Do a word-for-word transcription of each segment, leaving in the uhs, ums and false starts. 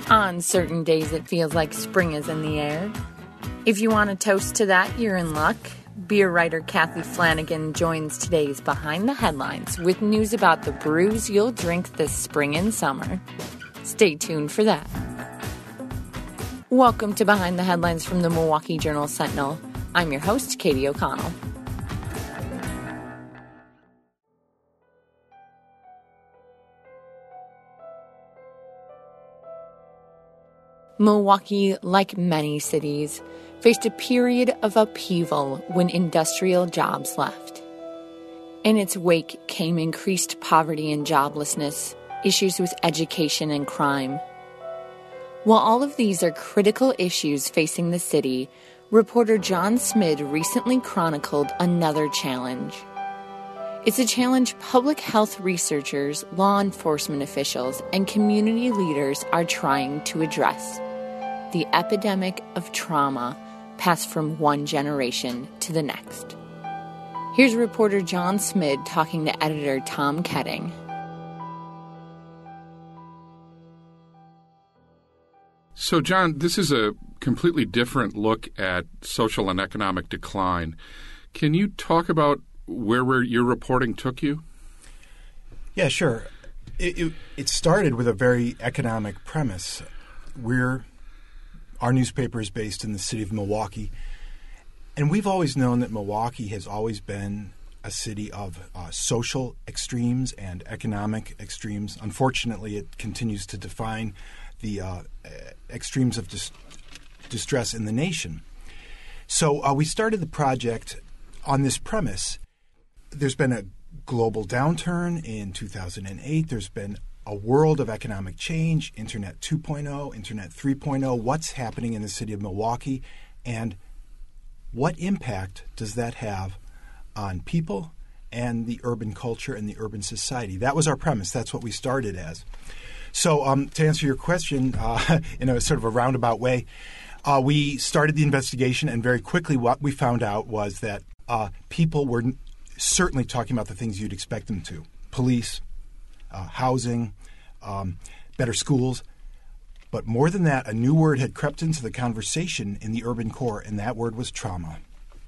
On certain days, it feels like spring is in the air. If you want to toast to that, you're in luck. Beer writer Kathy Flanagan joins today's Behind the Headlines with news about the brews you'll drink this spring and summer. Stay tuned for that. Welcome to Behind the Headlines from the Milwaukee Journal-Sentinel. I'm your host, Katie O'Connell. Milwaukee, like many cities, faced a period of upheaval when industrial jobs left. In its wake came increased poverty and joblessness, issues with education and crime. While all of these are critical issues facing the city, reporter John Smid recently chronicled another challenge. It's a challenge public health researchers, law enforcement officials, and community leaders are trying to address: the epidemic of trauma passed from one generation to the next. Here's reporter John Smid talking to editor Tom Ketting. So, John, this is a completely different look at social and economic decline. Can you talk about where, where your reporting took you? Yeah, sure. It, it, it started with a very economic premise. We're Our newspaper is based in the city of Milwaukee, and we've always known that Milwaukee has always been a city of uh, social extremes and economic extremes. Unfortunately, it continues to define the uh, extremes of dis- distress in the nation. So uh, we started the project on this premise. There's been a global downturn in two thousand eight. There's been a world of economic change, Internet two point oh, Internet three point oh, what's happening in the city of Milwaukee, and what impact does that have on people and the urban culture and the urban society? That was our premise. That's what we started as. So um, to answer your question uh, in a sort of a roundabout way, uh, we started the investigation, and very quickly what we found out was that uh, people were n- certainly talking about the things you'd expect them to: police, Uh, housing, um, better schools. But more than that, a new word had crept into the conversation in the urban core, and that word was trauma.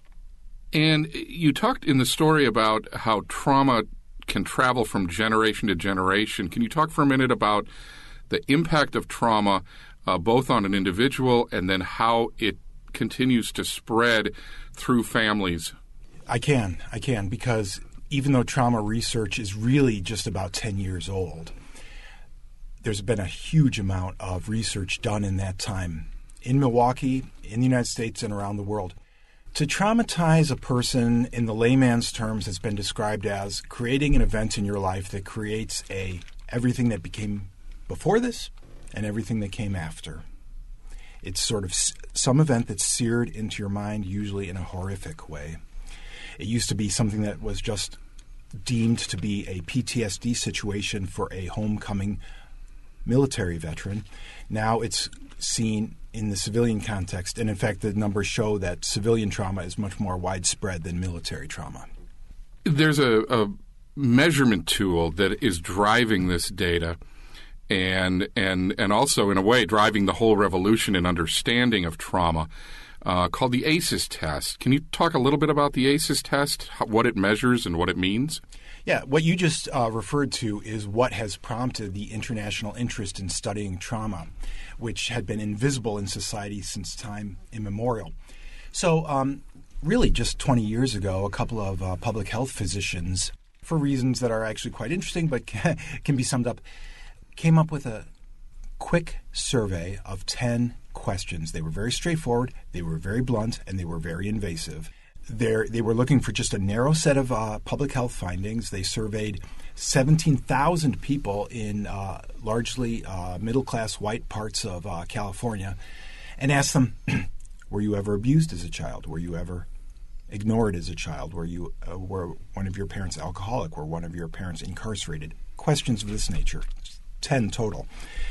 And you talked in the story about how trauma can travel from generation to generation. Can you talk for a minute about the impact of trauma, uh, both on an individual and then how it continues to spread through families? I can. I can, because even though trauma research is really just about ten years old, there's been a huge amount of research done in that time in Milwaukee, in the United States, and around the world. To traumatize a person, in the layman's terms, has been described as creating an event in your life that creates a everything that became before this and everything that came after. It's sort of some event that's seared into your mind, usually in a horrific way. It used to be something that was just deemed to be a P T S D situation for a homecoming military veteran. Now it's seen in the civilian context, and in fact the numbers show that civilian trauma is much more widespread than military trauma. There's a, a measurement tool that is driving this data and and and also, in a way, driving the whole revolution in understanding of trauma, Uh, called the ACEs test. Can you talk a little bit about the ACEs test, how, what it measures and what it means? Yeah, what you just uh, referred to is what has prompted the international interest in studying trauma, which had been invisible in society since time immemorial. So um, really just twenty years ago, a couple of uh, public health physicians, for reasons that are actually quite interesting but can, can be summed up, came up with a quick survey of ten questions. They were very straightforward, they were very blunt, and they were very invasive. They're, they were looking for just a narrow set of uh, public health findings. They surveyed seventeen thousand people in uh, largely uh, middle-class white parts of uh, California and asked them, were you ever abused as a child? Were you ever ignored as a child? Were you uh, were one of your parents alcoholic? Were one of your parents incarcerated? Questions of this nature, ten total.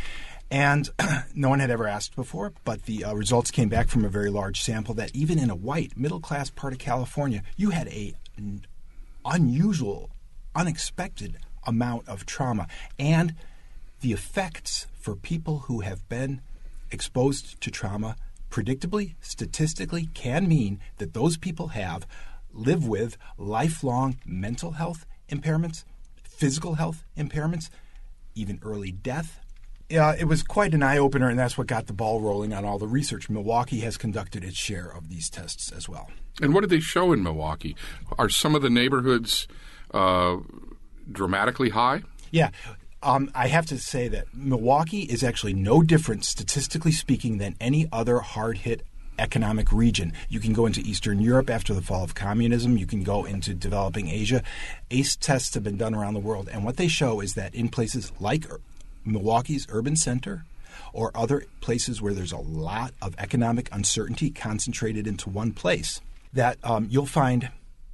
And no one had ever asked before, but the uh, results came back from a very large sample that even in a white, middle-class part of California, you had a n- unusual, unexpected amount of trauma. And the effects for people who have been exposed to trauma predictably, statistically, can mean that those people have live with lifelong mental health impairments, physical health impairments, even early death. Yeah, it was quite an eye-opener, and that's what got the ball rolling on all the research. Milwaukee has conducted its share of these tests as well. And what did they show in Milwaukee? Are some of the neighborhoods uh, dramatically high? Yeah. Um, I have to say that Milwaukee is actually no different, statistically speaking, than any other hard-hit economic region. You can go into Eastern Europe after the fall of communism. You can go into developing Asia. A C E tests have been done around the world, and what they show is that in places like Milwaukee's urban center or other places where there's a lot of economic uncertainty concentrated into one place, that um, you'll find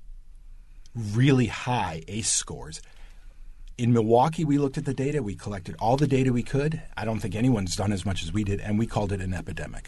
really high A C E scores. In Milwaukee, we looked at the data. We collected all the data we could. I don't think anyone's done as much as we did, and we called it an epidemic.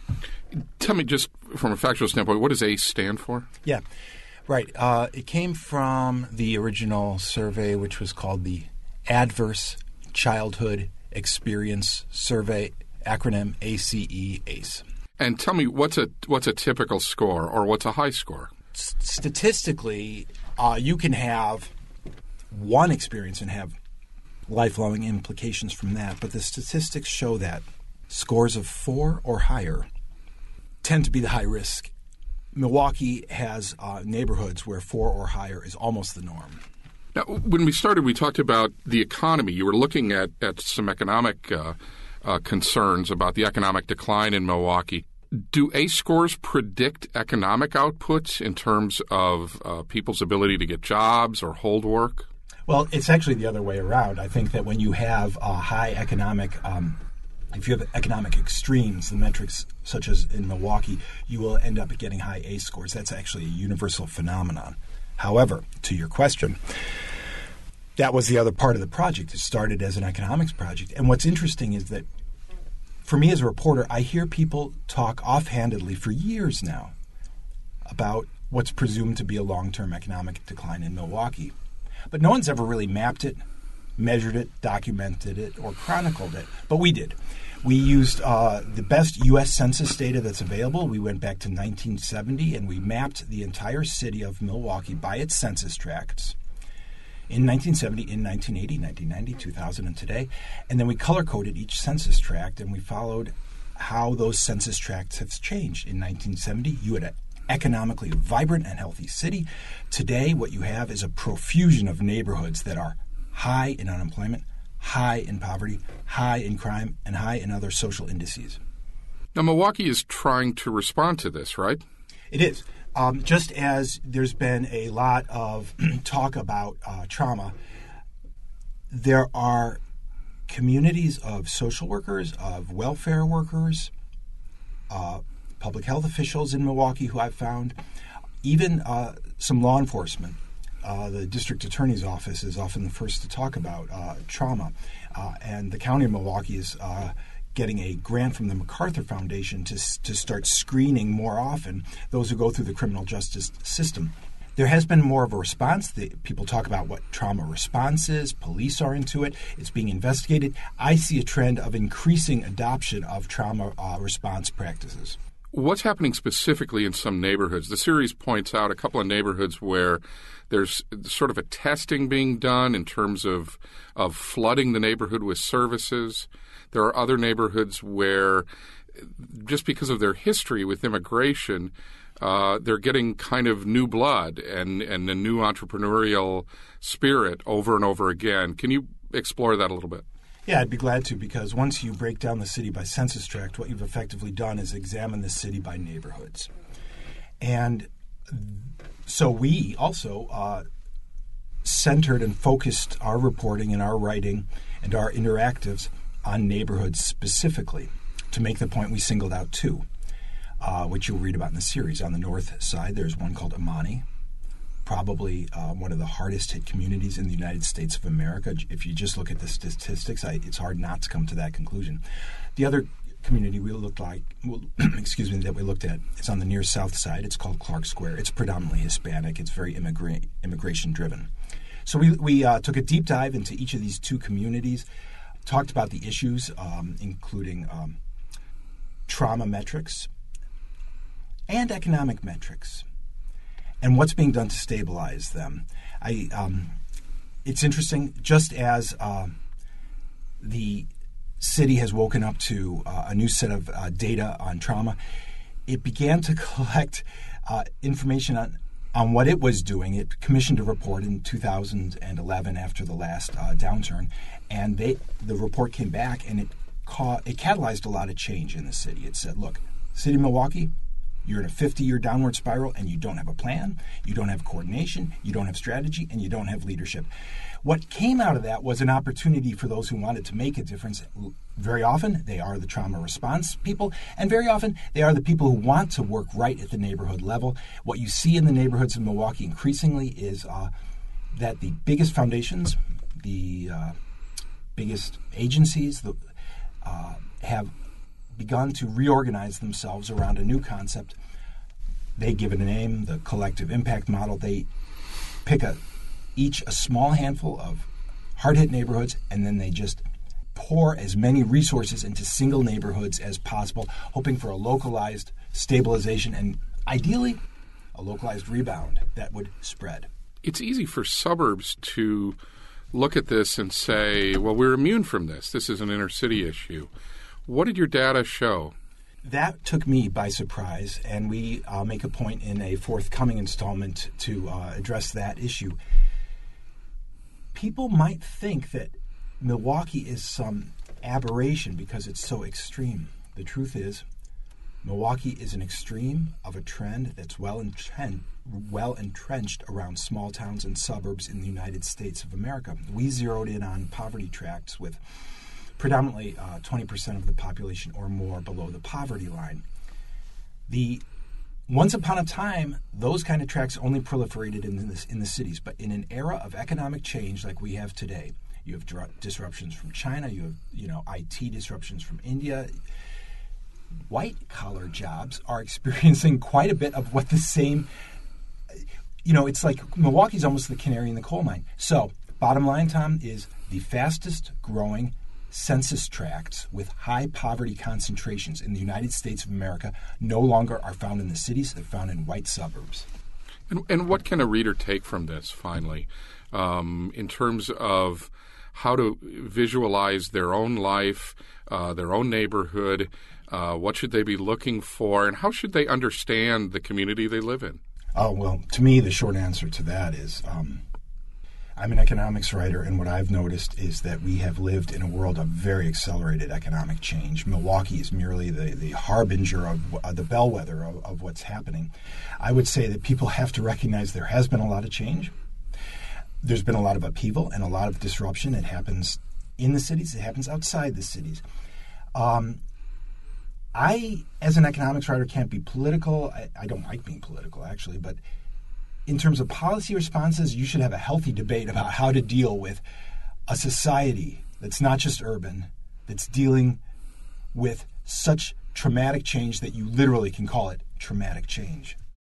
Tell me, just from a factual standpoint, what does A C E stand for? Yeah, right. Uh, it came from the original survey, which was called the Adverse Childhood Experience Survey, acronym A C E, A C E. And tell me, what's a what's a typical score, or what's a high score? S- statistically, uh, you can have one experience and have lifelong implications from that, but the statistics show that scores of four or higher tend to be the high risk. Milwaukee has uh, neighborhoods where four or higher is almost the norm. Now, when we started, we talked about the economy. You were looking at, at some economic uh, uh, concerns about the economic decline in Milwaukee. Do A C E scores predict economic outputs in terms of uh, people's ability to get jobs or hold work? Well, it's actually the other way around. I think that when you have a high economic um, if you have economic extremes, the metrics such as in Milwaukee, you will end up getting high A C E scores. That's actually a universal phenomenon. However, to your question, that was the other part of the project. It started as an economics project. And what's interesting is that for me as a reporter, I hear people talk offhandedly for years now about what's presumed to be a long-term economic decline in Milwaukee. But no one's ever really mapped it, measured it, documented it, or chronicled it. But we did. We used uh, the best U S Census data that's available. We went back to nineteen seventy, and we mapped the entire city of Milwaukee by its census tracts in nineteen seventy, in nineteen eighty, nineteen ninety, two thousand, and today. And then we color-coded each census tract, and we followed how those census tracts have changed. In nineteen seventy, you had an economically vibrant and healthy city. Today, what you have is a profusion of neighborhoods that are high in unemployment, high in poverty, high in crime, and high in other social indices. Now, Milwaukee is trying to respond to this, right? It is. Um, just as there's been a lot of talk about uh, trauma, there are communities of social workers, of welfare workers, uh, public health officials in Milwaukee who I've found, even uh, some law enforcement. Uh, the district attorney's office is often the first to talk about uh, trauma. Uh, and the county of Milwaukee is uh, getting a grant from the MacArthur Foundation to, to start screening more often those who go through the criminal justice system. There has been more of a response. The, people talk about what trauma response is. Police are into it. It's being investigated. I see a trend of increasing adoption of trauma uh, response practices. What's happening specifically in some neighborhoods? The series points out a couple of neighborhoods where there's sort of a testing being done in terms of of flooding the neighborhood with services. There are other neighborhoods where, just because of their history with immigration, uh, they're getting kind of new blood and, and a new entrepreneurial spirit over and over again. Can you explore that a little bit? Yeah, I'd be glad to, because once you break down the city by census tract, what you've effectively done is examine the city by neighborhoods. And so we also uh, centered and focused our reporting and our writing and our interactives on neighborhoods specifically. To make the point, we singled out two, uh, which you'll read about in the series. On the north side, there's one called Amani, probably uh, one of the hardest hit communities in the United States of America. If you just look at the statistics, I, it's hard not to come to that conclusion. The other community we looked like, well, excuse me, that we looked at is on the near south side. It's called Clark Square. It's predominantly Hispanic. It's very immigra- immigration driven. So we we uh, took a deep dive into each of these two communities. talked about the issues, um, including um, trauma metrics and economic metrics, and what's being done to stabilize them. I, um, it's interesting, just as uh, the city has woken up to uh, a new set of uh, data on trauma, it began to collect uh, information on, on what it was doing. It commissioned a report in two thousand eleven after the last uh, downturn, and they, the report came back and it, ca- it catalyzed a lot of change in the city. It said, look, City of Milwaukee, you're in a fifty-year downward spiral, and you don't have a plan, you don't have coordination, you don't have strategy, and you don't have leadership. What came out of that was an opportunity for those who wanted to make a difference. Very often, they are the trauma response people, and very often, they are the people who want to work right at the neighborhood level. What you see in the neighborhoods of Milwaukee increasingly is uh, that the biggest foundations, the uh, biggest agencies, the, uh, have begun to reorganize themselves around a new concept. They give it a name, the collective impact model. They pick a each a small handful of hard-hit neighborhoods, and then they just pour as many resources into single neighborhoods as possible, hoping for a localized stabilization and ideally a localized rebound that would spread. It's easy for suburbs to look at this and say, well, we're immune from this. This is an inner city issue. What did your data show? That took me by surprise, and we uh, make a point in a forthcoming installment to uh, address that issue. People might think that Milwaukee is some aberration because it's so extreme. The truth is, Milwaukee is an extreme of a trend that's well entrenched, well entrenched around small towns and suburbs in the United States of America. We zeroed in on poverty tracts with predominantly uh, twenty percent of the population or more below the poverty line. The Once upon a time, those kind of tracts only proliferated in the, in the cities, but in an era of economic change like we have today, you have dr- disruptions from China, you have you know I T disruptions from India. White-collar jobs are experiencing quite a bit of what the same, you know, it's like Milwaukee's almost the canary in the coal mine. So, bottom line, Tom, is the fastest growing census tracts with high poverty concentrations in the United States of America no longer are found in the cities, they're found in white suburbs. And, and what can a reader take from this, finally, um, in terms of how to visualize their own life, uh, their own neighborhood? Uh, what should they be looking for, and how should they understand the community they live in? Oh, well, to me, the short answer to that is um, I'm an economics writer, and what I've noticed is that we have lived in a world of very accelerated economic change. Milwaukee is merely the, the harbinger of uh, the bellwether of, of what's happening. I would say that people have to recognize there has been a lot of change. There's been a lot of upheaval and a lot of disruption. It happens in the cities. It happens outside the cities. Um, I, as an economics writer, can't be political. I, I don't like being political, actually, but in terms of policy responses, you should have a healthy debate about how to deal with a society that's not just urban, that's dealing with such traumatic change that you literally can call it traumatic change.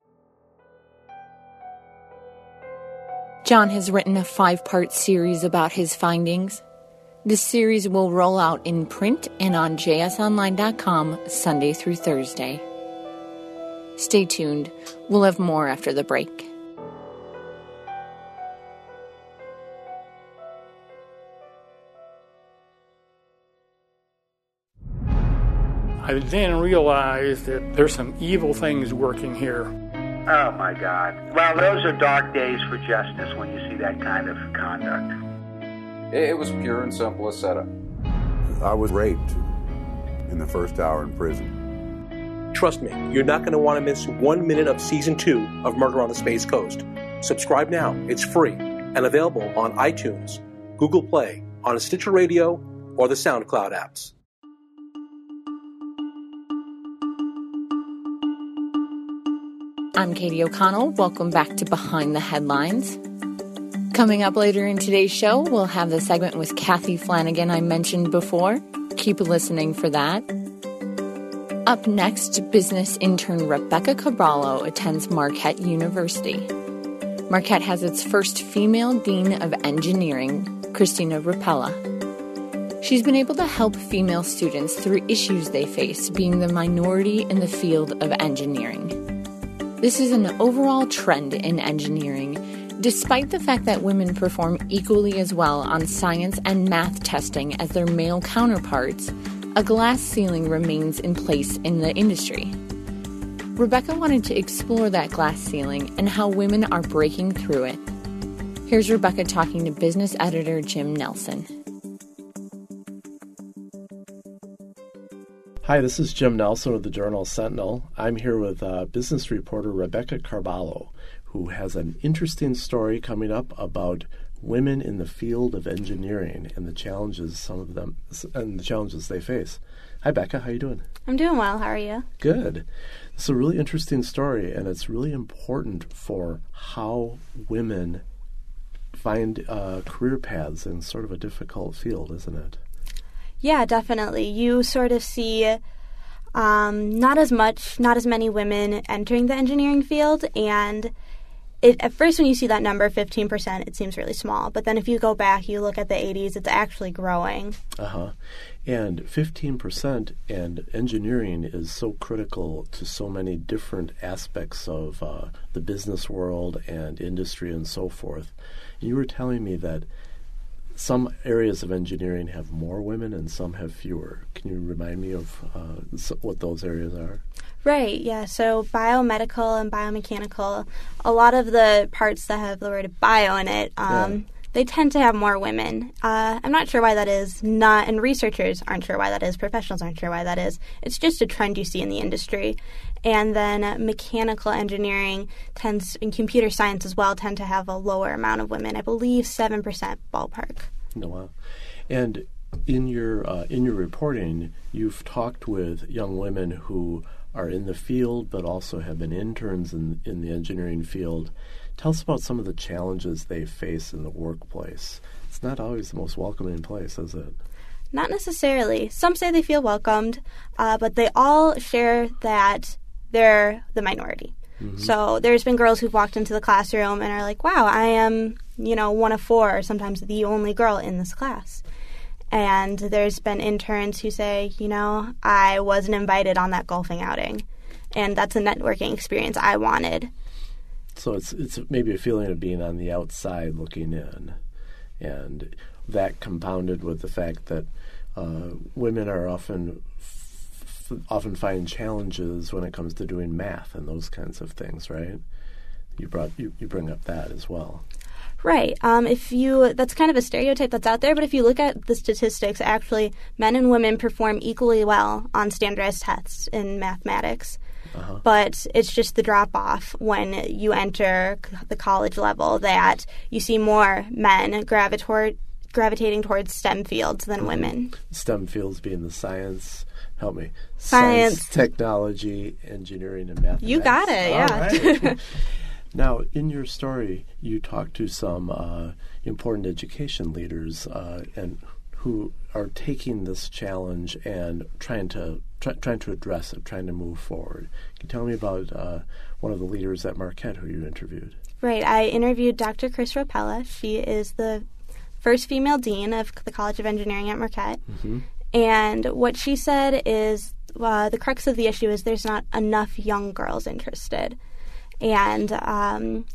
John has written a five-part series about his findings. This series will roll out in print and on j s online dot com Sunday through Thursday. Stay tuned. We'll have more after the break. I then realized that there's some evil things working here. Oh, my God. Well, those are dark days for justice when you see that kind of conduct. It was pure and simple a setup. I was raped in the first hour in prison. Trust me, you're not going to want to miss one minute of Season two of Murder on the Space Coast. Subscribe now. It's free and available on iTunes, Google Play, on Stitcher Radio, or the SoundCloud apps. I'm Katie O'Connell. Welcome back to Behind the Headlines. Coming up later in today's show, we'll have the segment with Kathy Flanagan I mentioned before. Keep listening for that. Up next, business intern Rebecca Caballo attends Marquette University. Marquette has its first female dean of engineering, Christina Rapella. She's been able to help female students through issues they face being the minority in the field of engineering. This is an overall trend in engineering, despite the fact that women perform equally as well on science and math testing as their male counterparts. A glass ceiling remains in place in the industry. Rebecca wanted to explore that glass ceiling and how women are breaking through it. Here's Rebecca talking to business editor Jim Nelson. Hi, this is Jim Nelson of the Journal Sentinel. I'm here with uh, business reporter Rebecca Carballo, who has an interesting story coming up about women in the field of engineering and the challenges some of them and the challenges they face. Hi, Becca. How you doing? I'm doing well. How are you? Good. It's a really interesting story, and it's really important for how women find uh, career paths in sort of a difficult field, isn't it? Yeah, definitely. You sort of see um, not as much, not as many women entering the engineering field, and it, at first when you see that number, fifteen percent, it seems really small. But then if you go back, you look at the eighties, it's actually growing. Uh-huh. And fifteen percent, and engineering is so critical to so many different aspects of uh, the business world and industry and so forth. You were telling me that some areas of engineering have more women and some have fewer. Can you remind me of uh, what those areas are? Right, yeah. So biomedical and biomechanical, a lot of the parts that have the word bio in it, um, yeah. they tend to have more women. Uh, I'm not sure why that is. Not, and researchers aren't sure why that is. Professionals aren't sure why that is. It's just a trend you see in the industry. And then uh, mechanical engineering tends, and computer science as well, tend to have a lower amount of women. I believe seven percent ballpark. No, wow. And in your uh, in your reporting, you've talked with young women who are in the field but also have been interns in, in the engineering field. Tell us about some of the challenges they face in the workplace. It's not always the most welcoming place, is it? Not necessarily. Some say they feel welcomed, uh, but they all share that they're the minority. Mm-hmm. So there's been girls who've walked into the classroom and are like, wow, I am, you know, one of four, or sometimes the only girl in this class. And there's been interns who say, you know, I wasn't invited on that golfing outing. And that's a networking experience I wanted. So it's it's maybe a feeling of being on the outside looking in. And that compounded with the fact that uh, women are often often find challenges when it comes to doing math and those kinds of things, right? You brought you, you bring up that as well. Right. Um, if you that's kind of a stereotype that's out there, but if you look at the statistics, actually men and women perform equally well on standardized tests in mathematics. Uh-huh. But it's just the drop-off when you enter the college level that you see more men gravitate gravitating towards STEM fields than mm-hmm. women. STEM fields being the science, help me, science, science technology, engineering, and mathematics. You got it, yeah. All right. Now, in your story, you talk to some uh, important education leaders uh, and who are taking this challenge and trying to try, trying to address it, trying to move forward. Can you tell me about uh, one of the leaders at Marquette who you interviewed? Right. I interviewed Doctor Chris Rapella. She is the first female dean of the College of Engineering at Marquette. Mm-hmm. And what she said is uh, the crux of the issue is there's not enough young girls interested. And um,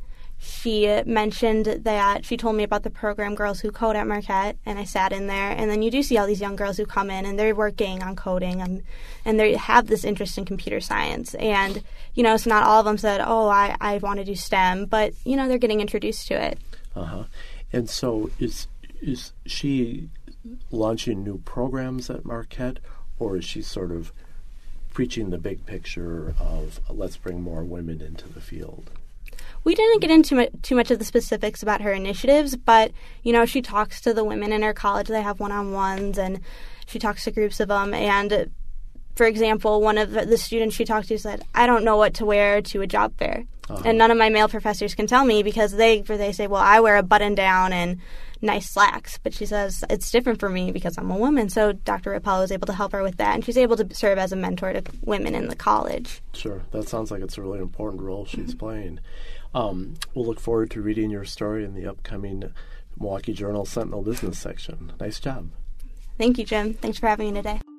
she mentioned that she told me about the program Girls Who Code at Marquette, and I sat in there. And then you do see all these young girls who come in, and they're working on coding, and, and they have this interest in computer science. And, you know, so not all of them said, oh, I, I want to do STEM, but, you know, they're getting introduced to it. Uh-huh. And so is is she launching new programs at Marquette, or is she sort of preaching the big picture of uh, let's bring more women into the field? We didn't get into mu- too much of the specifics about her initiatives, but, you know, she talks to the women in her college. They have one-on-ones, and she talks to groups of them. And, for example, one of the students she talked to said, I don't know what to wear to a job fair. Uh-huh. And none of my male professors can tell me because they, they say, well, I wear a button-down and nice slacks. But she says, it's different for me because I'm a woman. So Doctor Rapella was able to help her with that, and she's able to serve as a mentor to women in the college. Sure. That sounds like it's a really important role she's mm-hmm. playing. Um, we'll look forward to reading your story in the upcoming Milwaukee Journal Sentinel Business section. Nice job. Thank you, Jim. Thanks for having me today.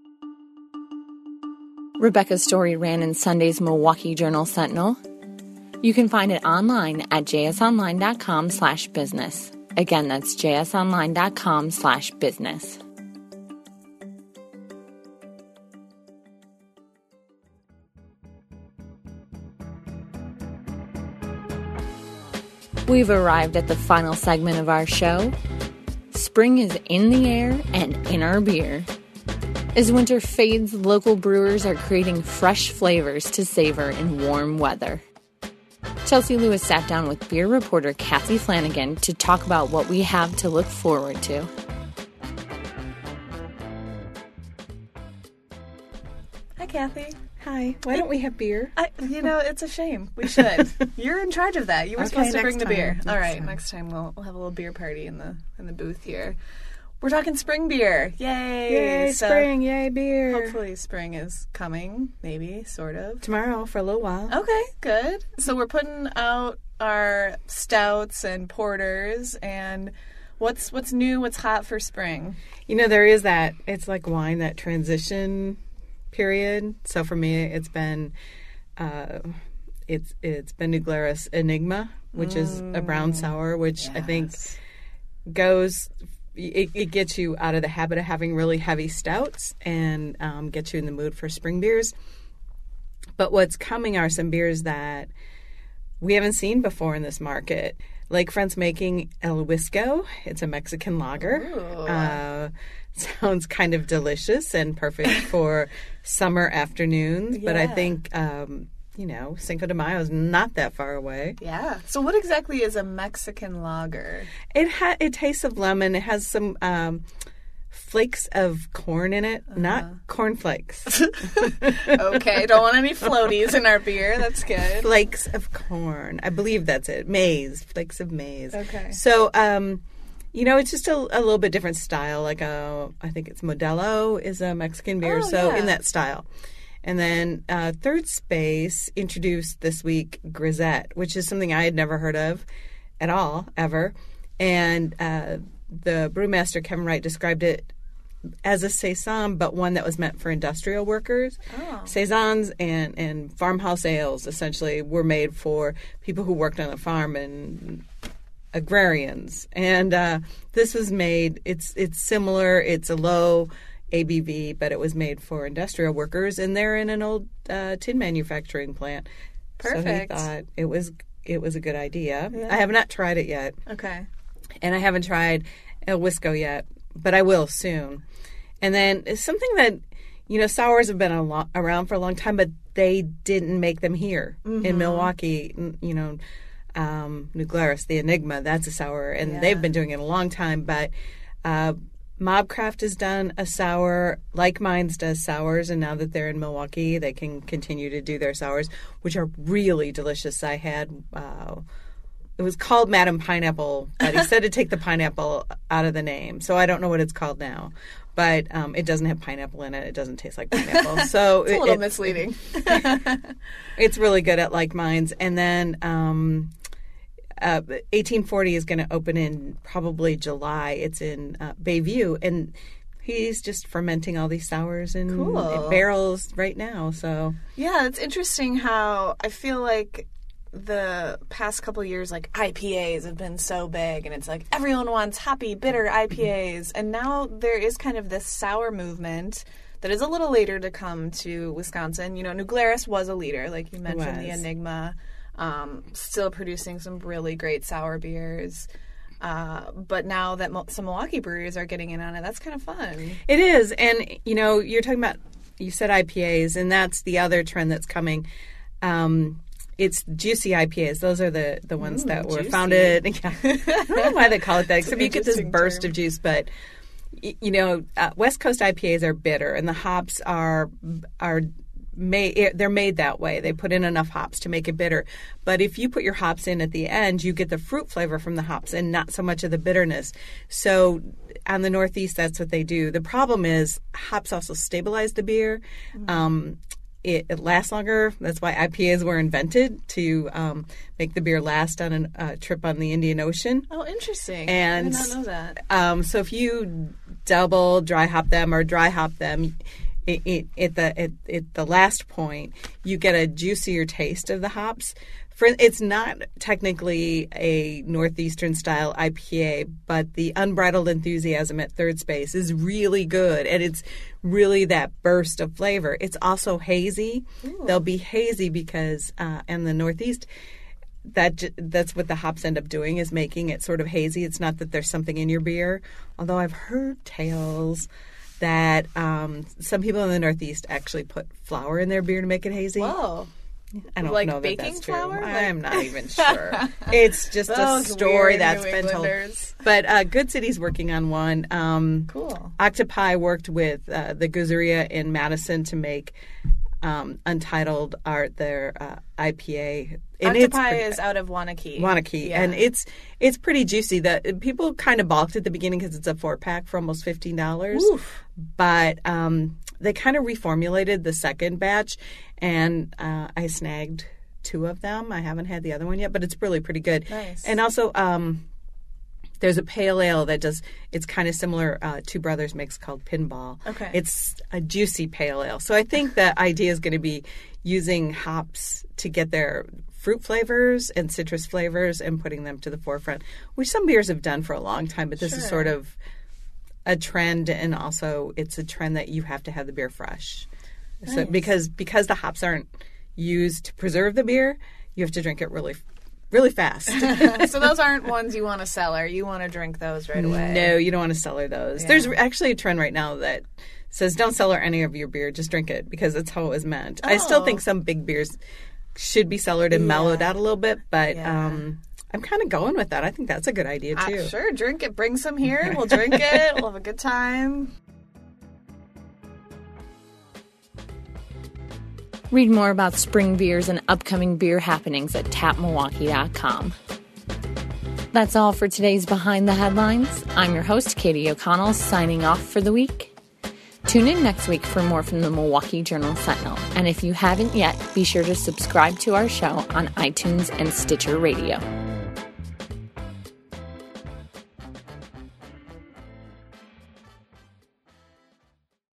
Rebecca's story ran in Sunday's Milwaukee Journal Sentinel. You can find it online at jsonline.com slash business. Again, that's jsonline.com slash business. We've arrived at the final segment of our show. Spring is in the air and in our beer. As winter fades, local brewers are creating fresh flavors to savor in warm weather. Chelsea Lewis sat down with beer reporter Kathy Flanagan to talk about what we have to look forward to. Hi, Kathy. Hi. Why don't we have beer? I, you know, it's a shame. We should. You're in charge of that. You were Okay, supposed to bring the next beer. time. All Next right, time. next time we'll we'll have a little beer party in the in the booth here. We're talking spring beer. Yay! Yay, So spring. Yay, beer. Hopefully spring is coming, maybe, sort of. Tomorrow for a little while. Okay, good. So we're putting out our stouts and porters, and what's what's new, what's hot for spring? You know, there is that, it's like wine, that transition period. So for me, it's been, uh, it's it's been New Glarus Enigma, which mm. is a brown sour, which yes. I think goes... It, it gets you out of the habit of having really heavy stouts and um, gets you in the mood for spring beers. But what's coming are some beers that we haven't seen before in this market. Lakefront's making El Whisko. It's a Mexican lager. Uh, sounds kind of delicious and perfect for summer afternoons. Yeah. But I think... Um, you know, Cinco de Mayo is not that far away. Yeah. So what exactly is a Mexican lager? It ha- it tastes of lemon. It has some um, flakes of corn in it, uh-huh. not cornflakes. Okay. Don't want any floaties in our beer. That's good. Flakes of corn. I believe that's it. Maize. Flakes of maize. Okay. So, um, you know, it's just a, a little bit different style. Like, a, I think it's Modelo is a Mexican beer. Oh, so yeah. in that style. And then uh, Third Space introduced this week Grisette, which is something I had never heard of at all, ever. And uh, the brewmaster, Kevin Wright, described it as a saison, but one that was meant for industrial workers. Oh. Saisons and, and farmhouse ales, essentially, were made for people who worked on a farm and agrarians. And uh, this was made, it's it's similar, it's a low A B V, but it was made for industrial workers, and they're in an old uh, tin manufacturing plant. Perfect. So he thought it was it was a good idea. Yeah. I have not tried it yet. Okay. And I haven't tried El Whisko yet, but I will soon. And then something that, you know, sours have been a lo- around for a long time, but they didn't make them here mm-hmm. in Milwaukee. You know, um, New Glarus, the Enigma, that's a sour, and yeah. they've been doing it a long time, but... Uh, Mobcraft has done a sour. Like Minds does sours, and now that they're in Milwaukee, they can continue to do their sours, which are really delicious. I had, uh, it was called Madam Pineapple, but he said to take the pineapple out of the name, so I don't know what it's called now. But um, it doesn't have pineapple in it. It doesn't taste like pineapple. So it's a it, little it, misleading. It's really good at Like Minds. And then... Um, Uh, eighteen forty is going to open in probably July. It's in uh, Bayview, and he's just fermenting all these sours in, cool. in barrels right now. So yeah, it's interesting how I feel like the past couple of years, like I P As have been so big, and it's like everyone wants hoppy, bitter I P As, and now there is kind of this sour movement that is a little later to come to Wisconsin. You know, New Glarus was a leader, like you mentioned, the Enigma. Um, still producing some really great sour beers. Uh, but now that mo- some Milwaukee breweries are getting in on it, that's kind of fun. It is. And, you know, you're talking about, you said I P As, and that's the other trend that's coming. Um, it's juicy I P As. Those are the, the ones Ooh, that were juicy. founded. Yeah. I don't know why they call it that, except you get this burst term. of juice. But, you know, uh, West Coast I P As are bitter, and the hops are are Made, they're made that way. They put in enough hops to make it bitter. But if you put your hops in at the end, you get the fruit flavor from the hops and not so much of the bitterness. So on the Northeast, that's what they do. The problem is hops also stabilize the beer. Mm-hmm. Um, it, it lasts longer. That's why I P As were invented, to um, make the beer last on a uh, trip on the Indian Ocean. Oh, interesting. And, I did not know that. Um, so if you double dry hop them or dry hop them, it, it, at the at, at the last point, you get a juicier taste of the hops. For, it's not technically a Northeastern style I P A, but the Unbridled Enthusiasm at Third Space is really good, and it's really that burst of flavor. It's also hazy. Ooh. They'll be hazy because uh, in the Northeast, that that's what the hops end up doing, is making it sort of hazy. It's not that there's something in your beer, although I've heard tales that um, some people in the Northeast actually put flour in their beer to make it hazy. Whoa. I don't like know that baking that's true. flour? Like... I'm not even sure. It's just a story that's New been told. But uh, Good City's working on one. Um, cool. Octopi worked with uh, the Guzzeria in Madison to make um, Untitled Art, their uh, I P A. And Octopi it's, is out of Wanakee. Wanakee, yeah. and it's it's pretty juicy. That people kind of balked at the beginning because it's a four pack for almost fifteen dollars. But um, they kind of reformulated the second batch, and uh, I snagged two of them. I haven't had the other one yet, but it's really pretty good. Nice. And also, um, there's a pale ale that does. It's kind of similar. Uh, Two Brothers makes called Pinball. Okay. It's a juicy pale ale. So I think the idea is going to be using hops to get their fruit flavors and citrus flavors and putting them to the forefront, which some beers have done for a long time, but this sure. is sort of a trend, and also it's a trend that you have to have the beer fresh. Nice. So because because the hops aren't used to preserve the beer, you have to drink it really really fast. So those aren't ones you want to cellar. You want to drink those right away. No, you don't want to cellar those. Yeah. There's actually a trend right now that says don't cellar any of your beer, just drink it because that's how it was meant. Oh. I still think some big beers should be cellared and yeah. mellowed out a little bit, but yeah. um, I'm kind of going with that. I think that's a good idea, too. Uh, sure, drink it. Bring some here. We'll drink it. We'll have a good time. Read more about spring beers and upcoming beer happenings at tap milwaukee dot com. That's all for today's Behind the Headlines. I'm your host, Katie O'Connell, signing off for the week. Tune in next week for more from the Milwaukee Journal-Sentinel. And if you haven't yet, be sure to subscribe to our show on iTunes and Stitcher Radio.